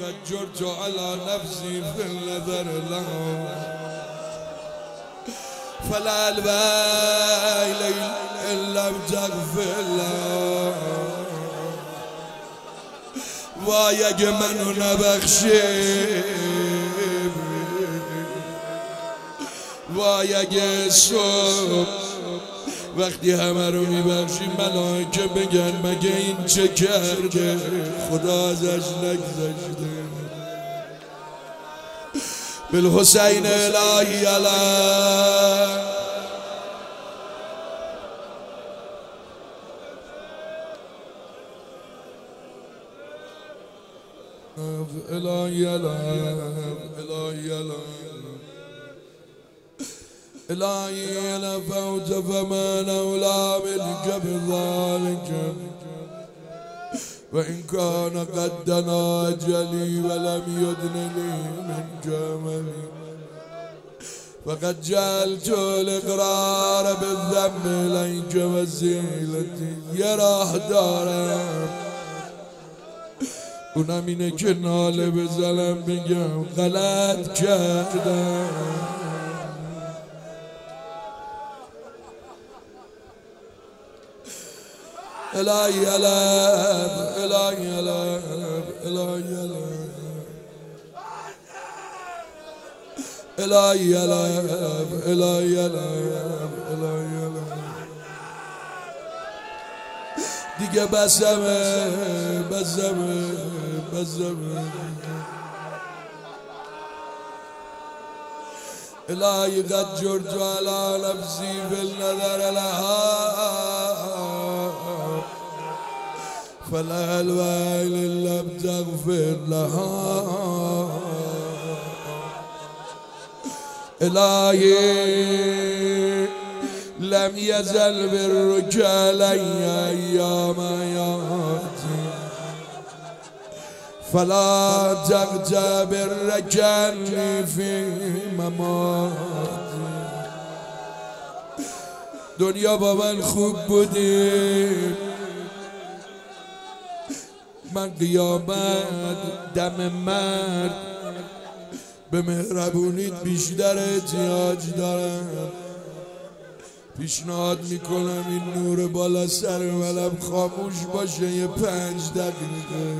قد جرت على نفسي في النذر له فلا الويل إن لم تغفر له وای اگه منو نبخشی وای اگه صبح وقتی همه رو میبخشی ملائکه بگن مگه این چه کرده خدا ازش نگذشته بالحسین الهی علیه الهی علیه الهی علیه الهي نفوت فمن أولى منك بذلك وإن كان قد دنا أجلي ولم يدن لي منك أملي فقد جعلت الإقرار بالذنب إليك وسيلتي يا راح دارم اونم اینه که ناله بزنم بگم غلط کردم الهی علم الهی علم الهی علم الهی علم الهی علم الهی علم دیگه بسمه بسمه بسمه الهی قد جرت على نفسي في النذر لها فلا الويل إن لم تغفر لها إلهي لم يزل برك علي أيام حياتي فلا تغتبرني في مماتي دنیا با من خوب بودی من قیامت دم مرد به مهربونیت بیشتر احتیاج دارم پیشنهاد میکنم این نور بالا سر منم خاموش باشه یه 5 دقیقه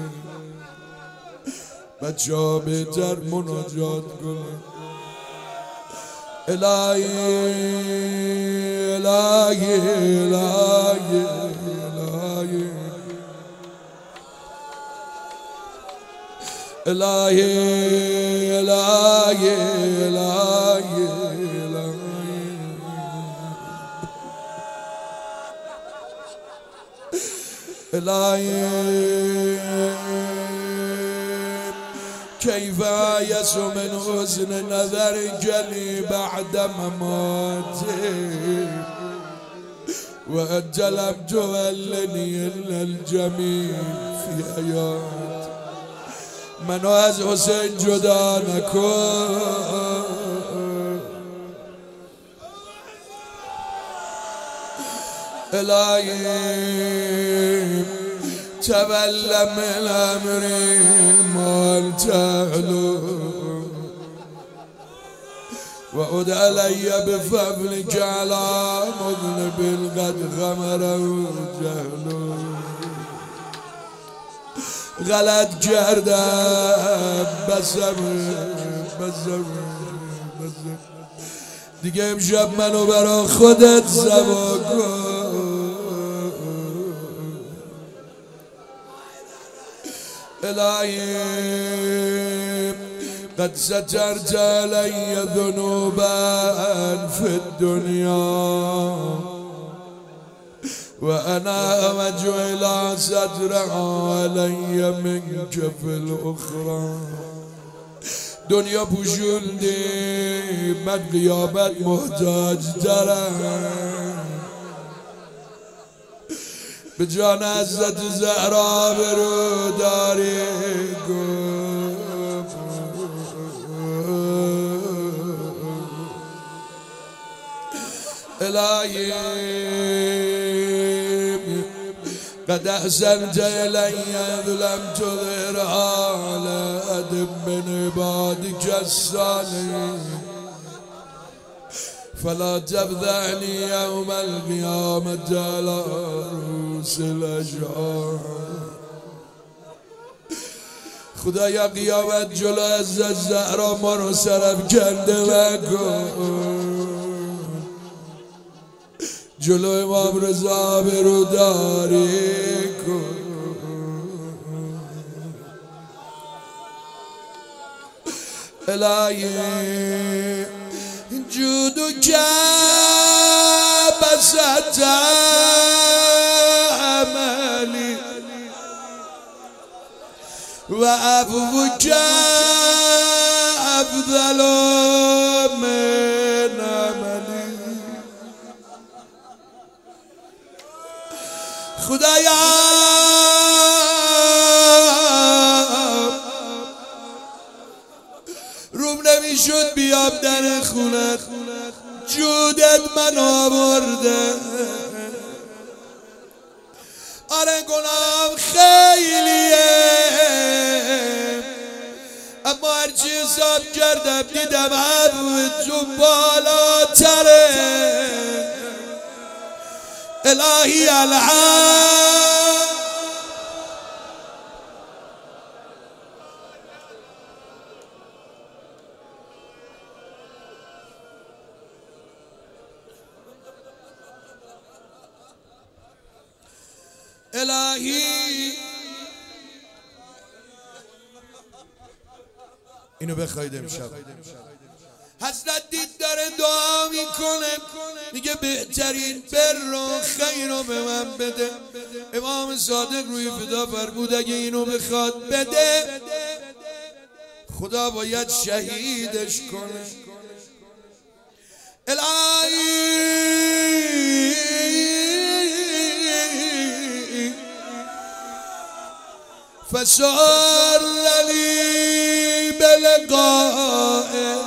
بچه ها بهتر مناجات کنم الهی الهی الهی الهی الهی الهی الهی الهی كيف آيس من حسن نظرك لي بعد مماتي وأنت لم تولني إلا الجميل في حياتي منو از حسین جدا نکن الهی تولى من امري ما تعلو وعد علي بفضلك على مذنب قد غمره جهلو غلط کردم بسم دیگه امشب منو برا خودت سوا کن الهی قد سترت علي ذنوبا في الدنيا وأنا وجعل سترها علي منك في الأخرى دنیا پوشوندی من قیامت محتاج دارم به جان حضرت زهرا برو داری الهی قد أحسنت إلي إذ لم تظهر على من عبادك الصالحين فلا تفضحني يوم القيامة على رؤوس الأشهاد. خدایا قیامت جلو از زهرا ما رو صرف کرده مکن، جلو امام رضا بروداری کن. الهی جودك بسط عملي وعفوك أفضل من عملي. خدایا روم نمیشد بیام در خونت، جودت من آورده. آره گناهم خیلیه، اما هرچی حساب کردم دیدم عفو تو بالاتره. الهی الحق الهی اینو بخواید امشب. حضرت دید داره دعا میکنه، میگه بهترین بر و خیر رو به من بده. امام صادق روی فدا فرمود اگه اینو بخواد بده خدا باید شهیدش کنه. الهی فسر لي بلقائه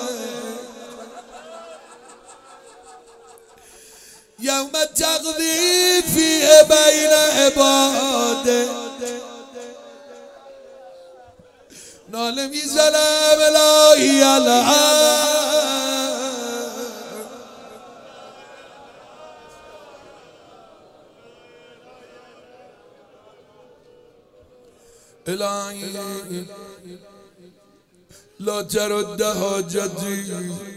يوم تقضي فيه بين عباده. نال میزنم الهی الهی لا ترد حاجتي.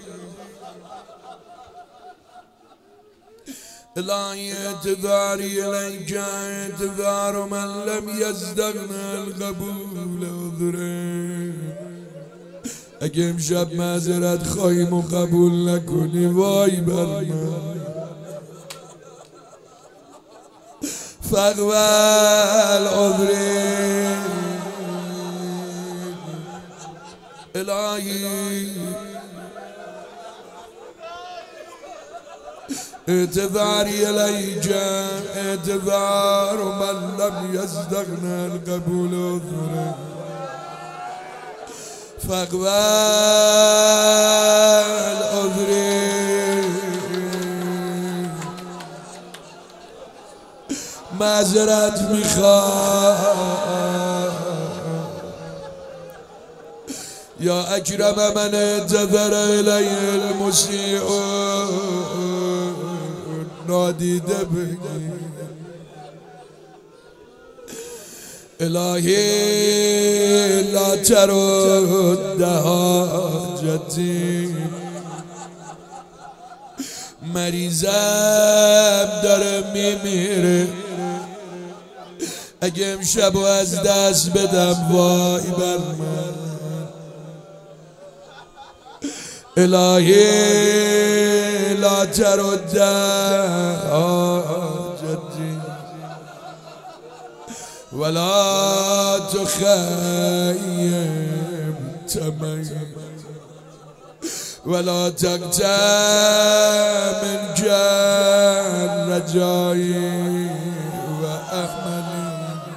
الهی اعتذاري إليك اعتذار من لم يزدغن القبول عذره. اگه امشب معذرت خواهیم و قبول نکنی وای بر من. فاقبل عذري الهی اعتذاري إليك اعتذار من لم يزدغن القبول عذره. فاقبل عذري معذرت میخوام یا اکرم من اعتذر الی المسیء نادیده بگی. الهی لا ترد حاجتی. مریضم داره میمیره، اگه امشب از دست بدم وای بر من. الهی لا ترد حاجتی ولا تخيم تمي ولا تقطع من جان رجائي وأملي.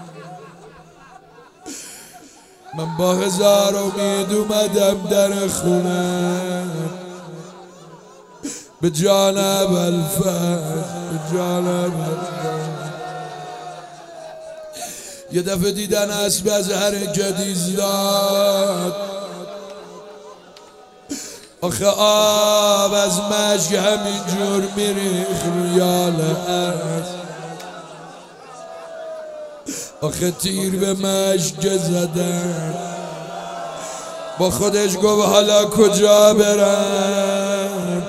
من با هزار امید اومدم در خونه به جانب الفرد به جانب الفرد. یه دفعه دیدن اسب از حرکت ایستاد. آخه آب از مشک همینجور میریخ رویال اسب. آخه تیر به مشک زدن. با خودش گفت حالا کجا برم؟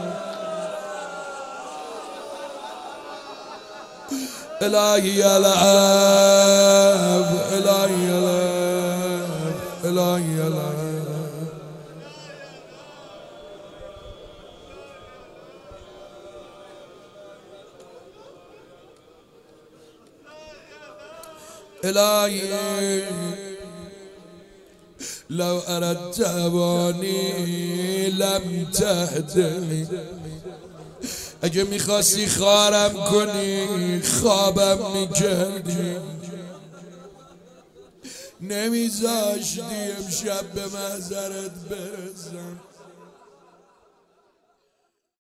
الهی العب، الهی العب، الهی العب. الهی لو اردت ابانی لم تهدنی. اگه میخواستی خارم کنی خوابم میکردی. نمیذاشتی امشب به محضرت برسم.